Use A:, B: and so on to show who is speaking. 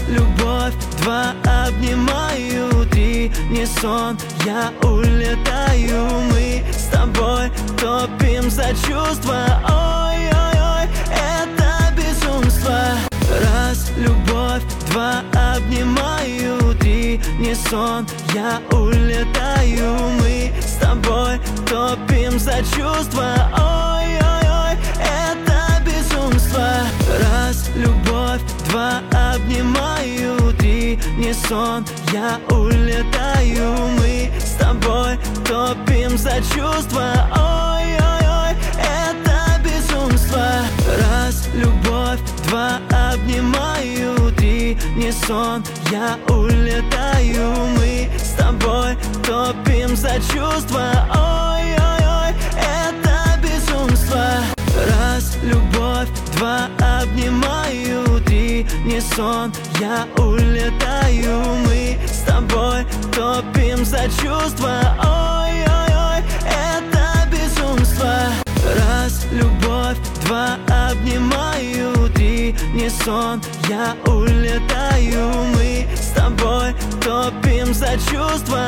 A: любовь, два обнимаю, три не сон, я улетаю. Мы с тобой топим за чувства, ой-ой-ой, это безумство. Раз любовь, два обнимаю, три не сон, я улетаю. Мы с тобой топим за чувства, ой-ой-ой, это безумство. Раз любовь, два обнимаю, три не сон, я улетаю. Мы с тобой топим за чувства, ой-ой-ой, это безумство. Раз любовь, два обнимаю, три не сон, я улетаю. Мы с тобой топим за чувства, ой-ой-ой, это безумство. Раз любовь, два обнимаю, три не сон, я улетаю. Мы с тобой топим за чувства, ой-ой-ой, это безумство. Раз любовь, два обнимаю, три не сон, я улетаю. Мы с тобой топим за чувства,